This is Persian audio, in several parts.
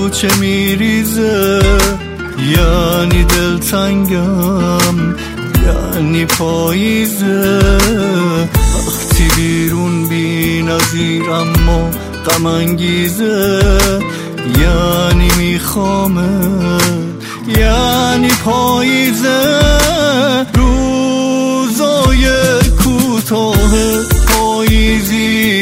کوچه میریزه، یعنی دلتنگم، یعنی پاییزه. وقتی بیرون بی نظیر اما غم انگیزه، یعنی میخوامه، یعنی پاییزه. روزای کوتاه پاییزی،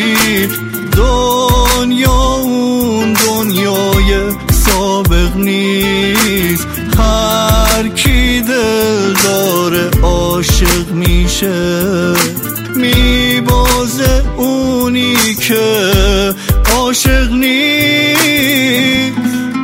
دنیا اون دنیای سابق نیست. هر کی دل داره عاشق میشه، میبازه اونی که عاشق نیست.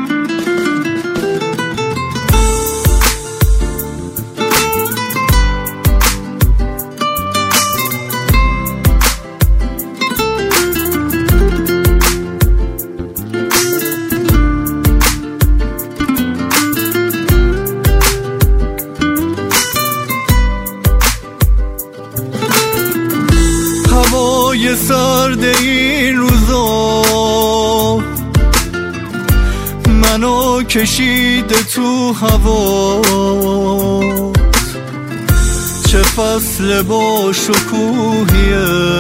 هوای سرد این روزا منو کشیده تو هوا، چه فصل با شکوهیه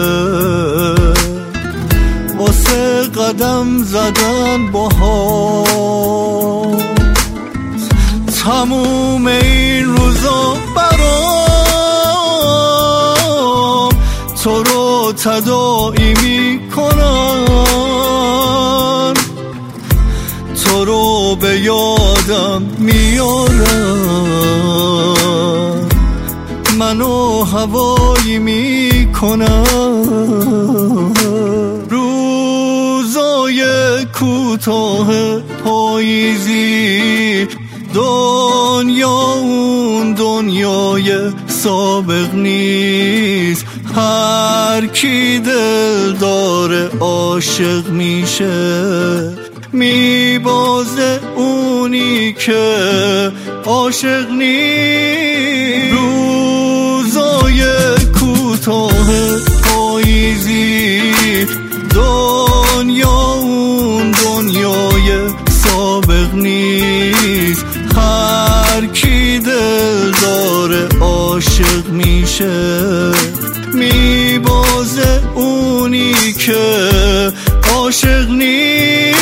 واسه قدم زدن باهات. تموم این روزا برام تو رو تداعی میکنن، تو رو به یادم میارن، منو هوایی میکنن. روزای کوتاه پاییزی، دنیا اون دنیای سابق نیست. هر کی دل داره عاشق میشه، میبازه اونی که عاشق نیست. روزای کوتاه پاییزی، دنیا اون دنیای سابق نیست. هر کی دل داره عاشق میشه، میبازه اونی که عاشق نیست.